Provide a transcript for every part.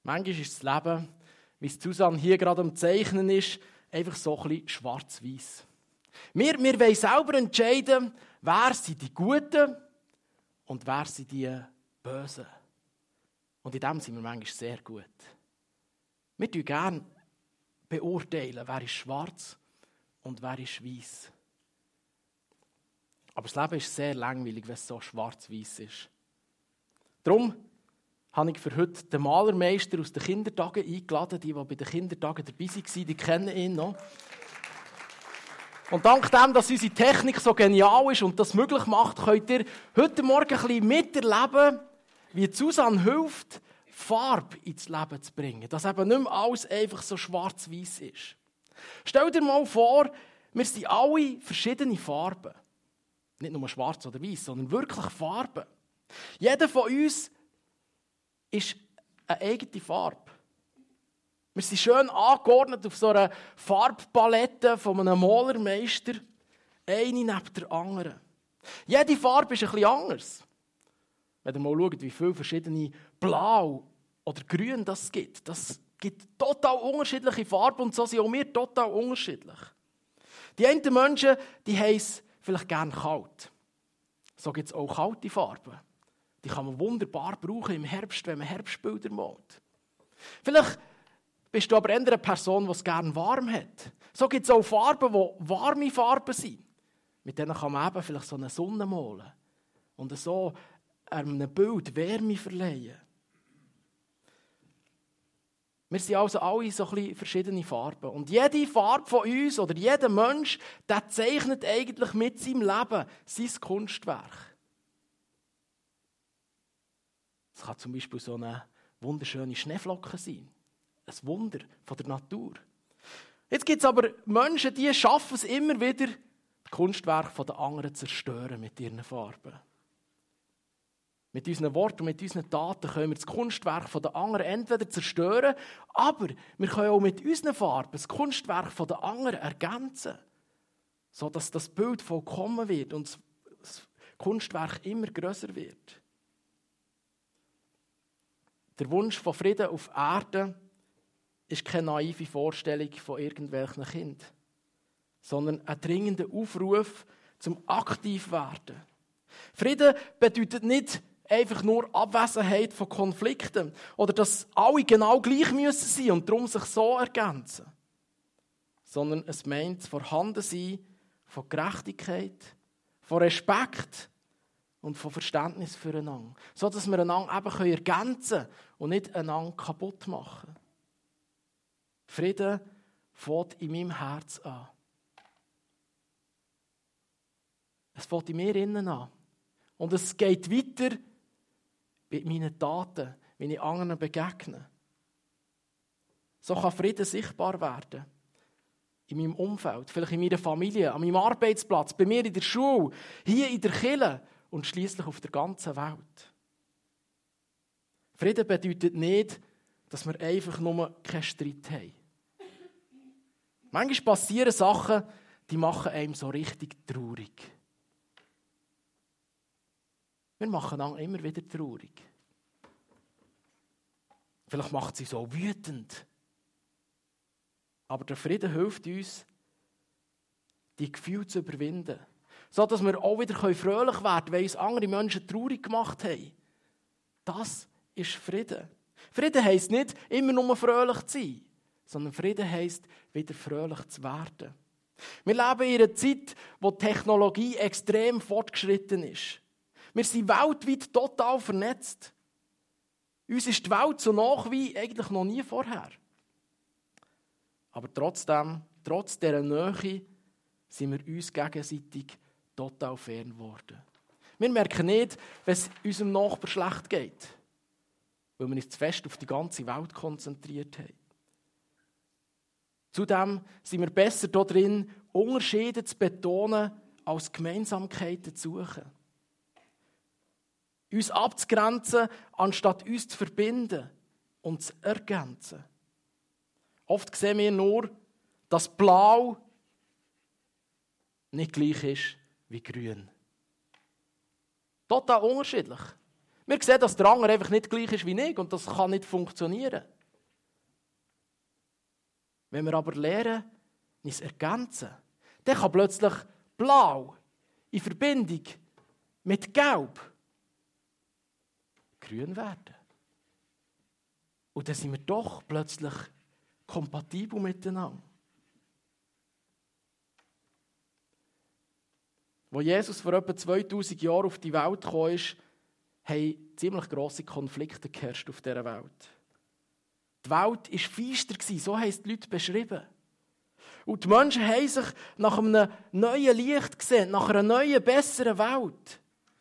Manchmal ist das Leben, wie es Susanne hier gerade am Zeichnen ist, einfach so ein bisschen schwarz-weiß. Wir wollen selber entscheiden, wer sind die Guten und wer sind die Bösen. Und in dem sind wir manchmal sehr gut. Wir beurteilen gerne, wer ist schwarz und wer ist weiß. Aber das Leben ist sehr langweilig, wenn es so schwarz-weiß ist. Darum habe ich für heute den Malermeister aus den Kindertagen eingeladen. Die bei den Kindertagen dabei waren, die kennen ihn noch. Und dank dem, dass unsere Technik so genial ist und das möglich macht, könnt ihr heute Morgen ein bisschen miterleben, wie Susanne hilft, Farbe ins Leben zu bringen. Dass eben nicht mehr alles einfach so schwarz-weiß ist. Stell dir mal vor, wir sind alle verschiedene Farben. Nicht nur schwarz oder weiß, sondern wirklich Farben. Jeder von uns ist eine eigene Farbe. Wir sind schön angeordnet auf so einer Farbpalette von einem Malermeister. Eine neben der anderen. Jede Farbe ist ein bisschen anders. Wenn ihr mal schaut, wie viele verschiedene Blau oder Grün das gibt. Das gibt total unterschiedliche Farben und so sind auch wir total unterschiedlich. Die einen Menschen, die haben es vielleicht gerne kalt. So gibt es auch kalte Farben. Die kann man wunderbar brauchen im Herbst, wenn man Herbstbilder malt. Vielleicht bist du aber eher eine Person, die es gerne warm hat. So gibt es auch Farben, die warme Farben sind. Mit denen kann man eben vielleicht so eine Sonne malen. Und so einem Bild Wärme verleihen. Wir sind also alle so ein bisschen verschiedene Farben. Und jede Farbe von uns oder jeder Mensch, der zeichnet eigentlich mit seinem Leben sein Kunstwerk. Es kann zum Beispiel so eine wunderschöne Schneeflocke sein. Ein Wunder von der Natur. Jetzt gibt es aber Menschen, die schaffen es immer wieder, das Kunstwerk der anderen zu zerstören mit ihren Farben. Mit unseren Worten und mit unseren Taten können wir das Kunstwerk der anderen entweder zerstören, aber wir können auch mit unseren Farben das Kunstwerk der anderen ergänzen, sodass das Bild vollkommen wird und das Kunstwerk immer grösser wird. Der Wunsch von Frieden auf Erden ist keine naive Vorstellung von irgendwelchen Kindern, sondern ein dringender Aufruf zum Aktivwerden. Frieden bedeutet nicht einfach nur Abwesenheit von Konflikten oder dass alle genau gleich sein müssen und darum sich so ergänzen, sondern es meint das Vorhandensein von Gerechtigkeit, von Respekt und von Verständnis füreinander, so dass wir einander eben ergänzen können und nicht einander kaputt machen. Frieden fängt in meinem Herz an. Es fängt in mir innen an. Und es geht weiter mit meinen Taten, wenn ich anderen begegne. So kann Frieden sichtbar werden. In meinem Umfeld, vielleicht in meiner Familie, an meinem Arbeitsplatz, bei mir in der Schule, hier in der Kirche und schliesslich auf der ganzen Welt. Frieden bedeutet nicht, dass wir einfach nur keinen Streit haben. Manchmal passieren Sachen, die machen einem so richtig traurig. Wir machen einander immer wieder traurig. Vielleicht macht sie so wütend. Aber der Frieden hilft uns, die Gefühle zu überwinden. So dass wir auch wieder fröhlich werden können, weil uns andere Menschen traurig gemacht haben. Das ist Frieden. Frieden heisst nicht, immer nur fröhlich zu sein, sondern Frieden heisst, wieder fröhlich zu werden. Wir leben in einer Zeit, wo die Technologie extrem fortgeschritten ist. Wir sind weltweit total vernetzt. Uns ist die Welt so nah wie eigentlich noch nie vorher. Aber trotzdem, trotz dieser Nähe, sind wir uns gegenseitig total fern geworden. Wir merken nicht, wenn es unserem Nachbarn schlecht geht, weil wir uns zu fest auf die ganze Welt konzentriert haben. Zudem sind wir besser darin, Unterschiede zu betonen, als Gemeinsamkeiten zu suchen. Uns abzugrenzen, anstatt uns zu verbinden und zu ergänzen. Oft sehen wir nur, dass Blau nicht gleich ist wie Grün. Total unterschiedlich. Wir sehen, dass der andere einfach nicht gleich ist wie ich und das kann nicht funktionieren. Wenn wir aber lernen, uns ergänzen, dann kann plötzlich Blau in Verbindung mit Gelb grün werden. Und dann sind wir doch plötzlich kompatibel miteinander. Als Jesus vor etwa 2000 Jahren auf die Welt gekommen ist, haben ziemlich grosse Konflikte geherrscht auf dieser Welt. Die Welt war feister, so haben es die Leute beschrieben. Und die Menschen haben sich nach einem neuen Licht gesehen, nach einer neuen, besseren Welt.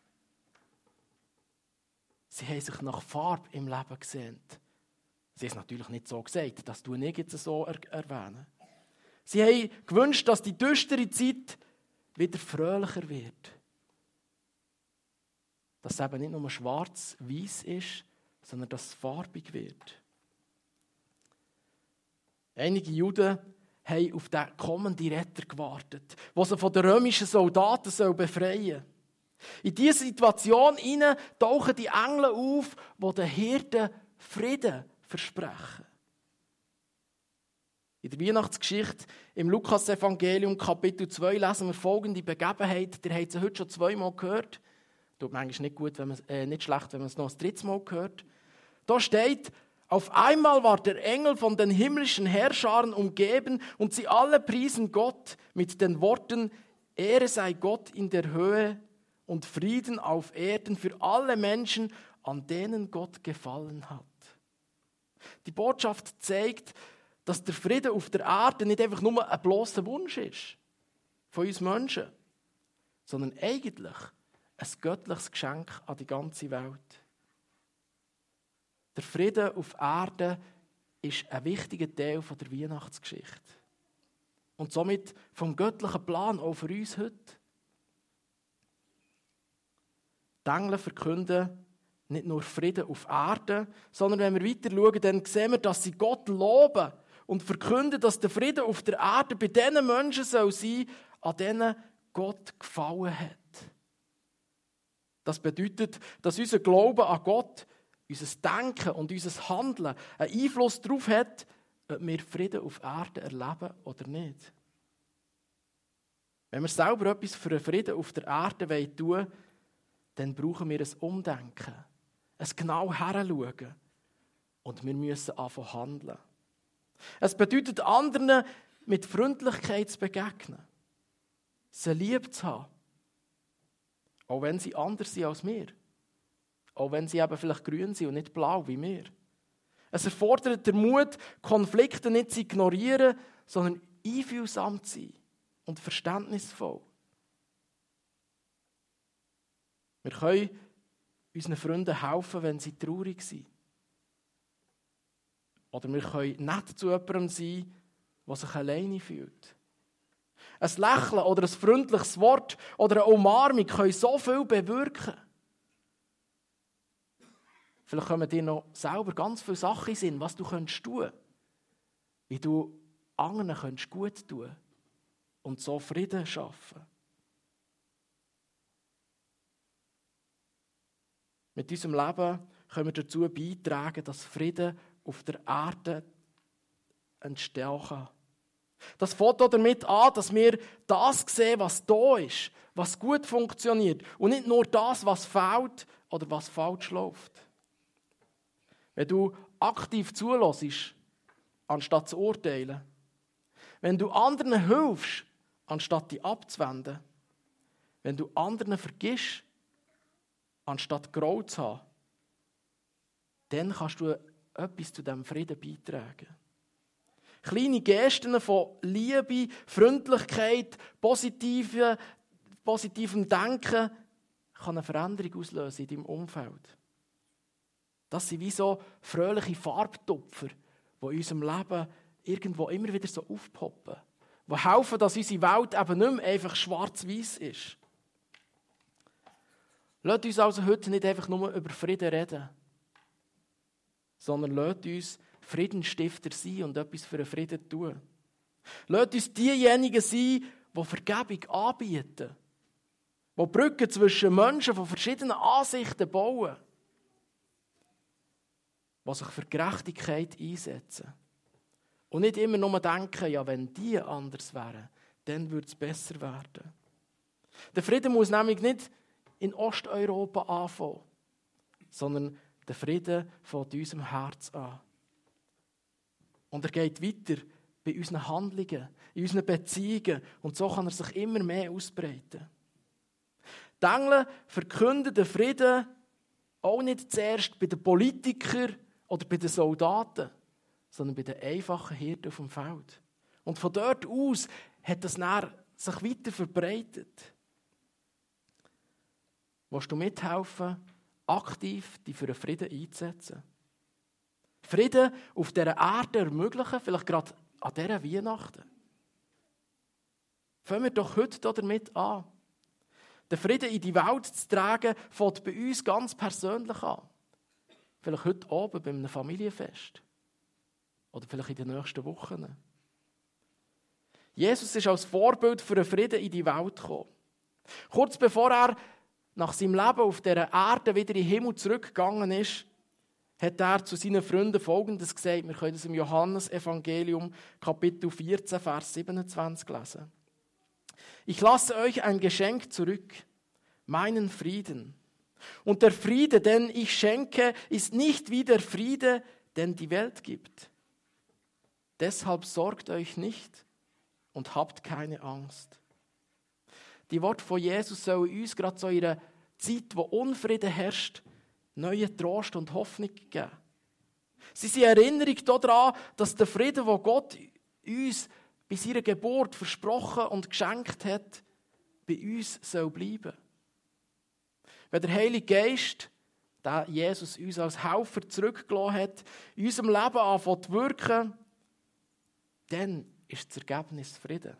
Sie haben sich nach Farbe im Leben gesehnt. Sie haben es natürlich nicht so gesagt, das tue ich jetzt so erwähnen. Sie haben gewünscht, dass die düstere Zeit wieder fröhlicher wird. Dass es eben nicht nur schwarz-weiß ist, sondern dass es farbig wird. Einige Juden haben auf den kommenden Retter gewartet, der sie von den römischen Soldaten befreien soll. In diese Situation tauchen die Engel auf, die den Hirten Frieden versprechen. In der Weihnachtsgeschichte im Lukas-Evangelium, Kapitel 2, lesen wir folgende Begebenheit. Ihr habt sie heute schon 2-mal gehört. Tut manchmal nicht schlecht, wenn man es noch ein 3. Mal hört. Da steht: Auf einmal war der Engel von den himmlischen Herrscharen umgeben und sie alle priesen Gott mit den Worten: Ehre sei Gott in der Höhe und Frieden auf Erden für alle Menschen, an denen Gott gefallen hat. Die Botschaft zeigt, dass der Frieden auf der Erde nicht einfach nur ein bloßer Wunsch ist von uns Menschen, sondern eigentlich ein göttliches Geschenk an die ganze Welt. Der Frieden auf Erde ist ein wichtiger Teil der Weihnachtsgeschichte. Und somit vom göttlichen Plan auch für uns heute. Die Engel verkünden nicht nur Frieden auf Erde, sondern wenn wir weiter schauen, dann sehen wir, dass sie Gott loben und verkünden, dass der Frieden auf der Erde bei den Menschen sein soll, an denen Gott gefallen hat. Das bedeutet, dass unser Glaube an Gott, unser Denken und unser Handeln einen Einfluss darauf hat, ob wir Frieden auf Erde erleben oder nicht. Wenn wir selber etwas für einen Frieden auf der Erde tun wollen, dann brauchen wir ein Umdenken, ein genau Hinschauen und wir müssen anfangen handeln. Es bedeutet, anderen mit Freundlichkeit zu begegnen, sie lieb zu haben, auch wenn sie anders sind als wir, auch wenn sie eben vielleicht grün sind und nicht blau wie wir. Es erfordert den Mut, Konflikte nicht zu ignorieren, sondern einfühlsam zu sein und verständnisvoll. Wir können unseren Freunden helfen, wenn sie traurig sind. Oder wir können nett zu jemandem sein, der sich alleine fühlt. Ein Lächeln oder ein freundliches Wort oder eine Umarmung können so viel bewirken. Vielleicht kommen dir noch selber ganz viele Sachen in den Sinn, was du tun könntest, wie du anderen gut tun könntest und so Frieden schaffen. Mit unserem Leben können wir dazu beitragen, dass Frieden auf der Erde entstehen kann. Das fängt damit an, dass wir das sehen, was da ist, was gut funktioniert und nicht nur das, was fehlt oder was falsch läuft. Wenn du aktiv zuhörst, anstatt zu urteilen, wenn du anderen hilfst, anstatt dich abzuwenden, wenn du anderen vergisst, anstatt Groll zu haben, dann kannst du etwas zu diesem Frieden beitragen. Kleine Gesten von Liebe, Freundlichkeit, positivem Denken kann eine Veränderung auslösen in deinem Umfeld. Das sind wie so fröhliche Farbtupfer, die in unserem Leben irgendwo immer wieder so aufpoppen, die helfen, dass unsere Welt eben nicht mehr einfach schwarz-weiß ist. Lasst uns also heute nicht einfach nur über Frieden reden, sondern lasst uns Friedensstifter sein und etwas für den Frieden tun. Lasst uns diejenigen sein, die Vergebung anbieten, die Brücken zwischen Menschen von verschiedenen Ansichten bauen, die sich für Gerechtigkeit einsetzen. Und nicht immer nur denken, ja, wenn die anders wären, dann würde es besser werden. Der Frieden muss nämlich nicht in Osteuropa anfangen, sondern der Frieden fängt in unserem Herz an. Und er geht weiter bei unseren Handlungen, in unseren Beziehungen. Und so kann er sich immer mehr ausbreiten. Die Engel verkünden den Frieden auch nicht zuerst bei den Politikern oder bei den Soldaten, sondern bei den einfachen Hirten auf dem Feld. Und von dort aus hat das dann sich weiter verbreitet. Willst du mithelfen, aktiv dich für den Frieden einzusetzen? Frieden auf dieser Erde ermöglichen, vielleicht gerade an dieser Weihnachten. Fangen wir doch heute damit an. Den Frieden in die Welt zu tragen, fängt bei uns ganz persönlich an. Vielleicht heute Abend bei einem Familienfest. Oder vielleicht in den nächsten Wochen. Jesus ist als Vorbild für den Frieden in die Welt gekommen. Kurz bevor er nach seinem Leben auf dieser Erde wieder in den Himmel zurückgegangen ist, hat er zu seinen Freunden Folgendes gesagt. Wir können es im Johannesevangelium, Kapitel 14, Vers 27 lesen. Ich lasse euch ein Geschenk zurück, meinen Frieden. Und der Friede, den ich schenke, ist nicht wie der Friede, den die Welt gibt. Deshalb sorgt euch nicht und habt keine Angst. Die Worte von Jesus sollen uns gerade so in einer Zeit, wo Unfrieden herrscht, neue Trost und Hoffnung geben. Sie sind Erinnerung daran, dass der Frieden, den Gott uns bei seiner Geburt versprochen und geschenkt hat, bei uns soll bleiben. Wenn der Heilige Geist, der Jesus uns als Helfer zurückgelassen hat, in unserem Leben anfängt zu wirken, dann ist das Ergebnis Frieden.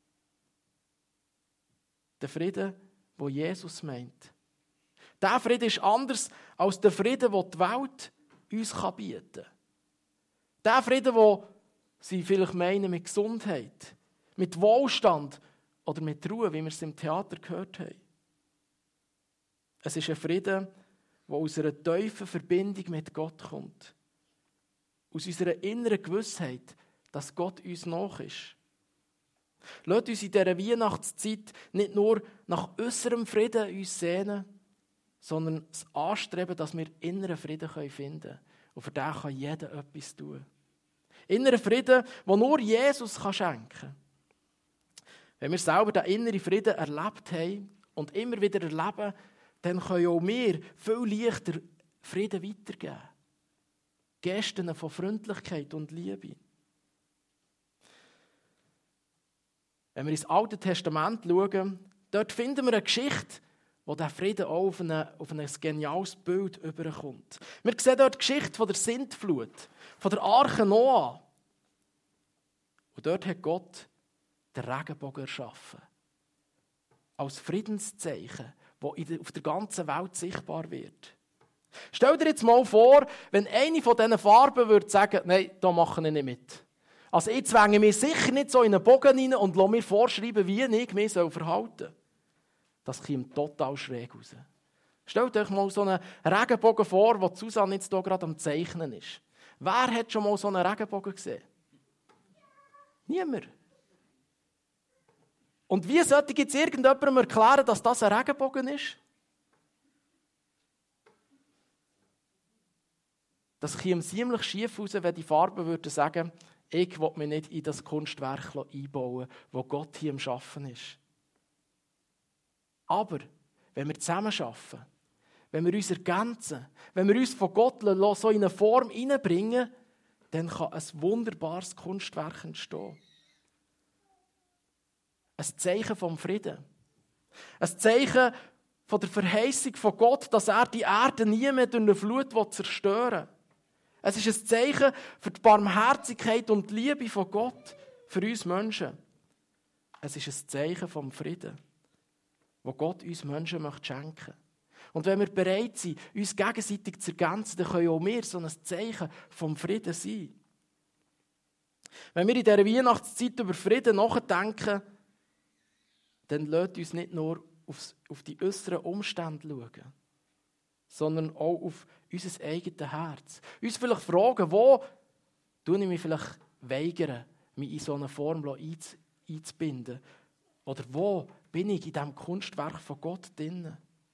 Der Frieden, den Jesus meint. Der Frieden ist anders als der Frieden, den die Welt uns bieten kann. Der Frieden, den sie vielleicht meinen mit Gesundheit, mit Wohlstand oder mit Ruhe, wie wir es im Theater gehört haben. Es ist ein Frieden, der aus einer tiefen Verbindung mit Gott kommt. Aus unserer inneren Gewissheit, dass Gott uns nach ist. Lasst uns in dieser Weihnachtszeit nicht nur nach äußerem Frieden uns sehnen, sondern das Anstreben, dass wir inneren Frieden finden können. Und für den kann jeder etwas tun. Inneren Frieden, den nur Jesus schenken kann. Wenn wir selber den inneren Frieden erlebt haben und immer wieder erleben, dann können auch wir viel leichter Frieden weitergeben. Gesten von Freundlichkeit und Liebe. Wenn wir ins Alte Testament schauen, dort finden wir eine Geschichte, wo der Frieden auch auf ein geniales Bild überkommt. Wir sehen dort die Geschichte von der Sintflut, von der Arche Noah. Und dort hat Gott den Regenbogen erschaffen. Als Friedenszeichen, das auf der ganzen Welt sichtbar wird. Stell dir jetzt mal vor, wenn eine von diesen Farben würde sagen, nein, da mache ich nicht mit. Also ich zwänge mich sicher nicht so in einen Bogen rein und lasse mir vorschreiben, wie ich mich verhalten soll. Das kommt total schräg raus. Stellt euch mal so einen Regenbogen vor, wo Susanne jetzt hier gerade am Zeichnen ist. Wer hat schon mal so einen Regenbogen gesehen? Niemand. Und wie sollte ich jetzt irgendjemandem erklären, dass das ein Regenbogen ist? Das käme ziemlich schief raus, wenn die Farben würden sagen, ich will mich nicht in das Kunstwerk einbauen, das Gott hier am Schaffen ist. Aber wenn wir zusammen arbeiten, wenn wir uns ergänzen, wenn wir uns von Gott so in eine Form hineinbringen, dann kann ein wunderbares Kunstwerk entstehen. Ein Zeichen vom Frieden. Ein Zeichen von der Verheißung von Gott, dass er die Erde nie mehr durch eine Flut zerstören will. Es ist ein Zeichen für die Barmherzigkeit und die Liebe von Gott für uns Menschen. Es ist ein Zeichen vom Frieden, das Gott uns Menschen schenken möchte. Und wenn wir bereit sind, uns gegenseitig zu ergänzen, dann können auch wir so ein Zeichen vom Frieden sein. Wenn wir in dieser Weihnachtszeit über Frieden nachdenken, dann lasst uns nicht nur auf die äußeren Umstände schauen, sondern auch auf unser eigenes Herz. Uns vielleicht fragen, wo tue ich mich vielleicht weigern, mich in so eine Form einzubinden? Oder wo bin ich in diesem Kunstwerk von Gott drin?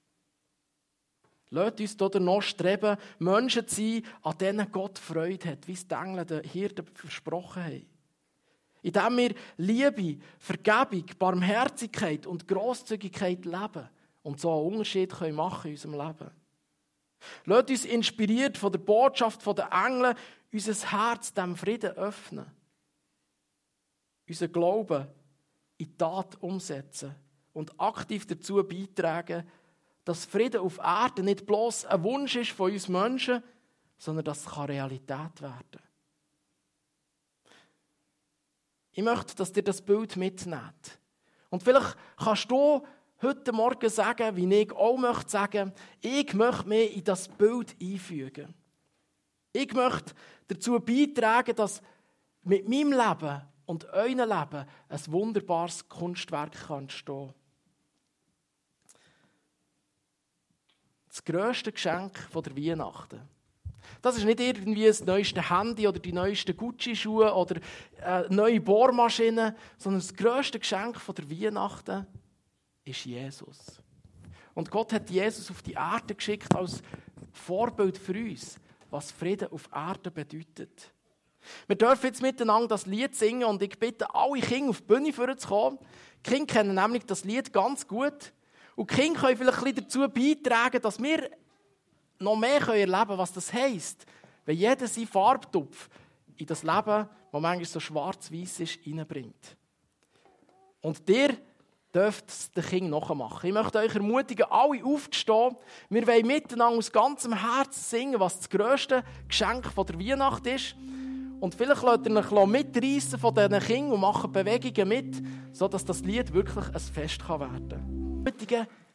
Lasst uns dort noch streben, Menschen zu sein, an denen Gott Freude hat, wie es die Engel den Hirten versprochen haben. Indem wir Liebe, Vergebung, Barmherzigkeit und Grosszügigkeit leben und so einen Unterschied machen in unserem Leben. Lasst uns inspiriert von der Botschaft der Engel unser Herz dem Frieden öffnen. Unser Glauben in die Tat umsetzen und aktiv dazu beitragen, dass Frieden auf Erden nicht bloß ein Wunsch ist von uns Menschen, sondern dass es Realität werden kann. Ich möchte, dass ihr das Bild mitnehmt. Und vielleicht kannst du heute Morgen sagen, wie ich auch möchte sagen, ich möchte mich in das Bild einfügen. Ich möchte dazu beitragen, dass mit meinem Leben und eurem Leben ein wunderbares Kunstwerk entstehen kann. Das grösste Geschenk der Weihnachten. Das ist nicht irgendwie das neueste Handy oder die neuesten Gucci-Schuhe oder eine neue Bohrmaschine, sondern das grösste Geschenk der Weihnachten ist Jesus. Und Gott hat Jesus auf die Erde geschickt als Vorbild für uns, was Frieden auf Erden bedeutet. Wir dürfen jetzt miteinander das Lied singen und ich bitte alle Kinder auf die Bühne vorzukommen. Die Kinder kennen nämlich das Lied ganz gut. Und die Kinder können vielleicht ein bisschen dazu beitragen, dass wir noch mehr erleben können, was das heisst, wenn jeder seinen Farbtupf in das Leben, das manchmal so schwarz-weiß ist, hineinbringt. Und ihr dürft es den Kindern nachmachen. Ich möchte euch ermutigen, alle aufzustehen. Wir wollen miteinander aus ganzem Herzen singen, was das grösste Geschenk der Weihnacht ist. Und vielleicht lasst ihr euch mitreissen von diesen Kindern und machen Bewegungen mit, sodass das Lied wirklich ein Fest werden kann.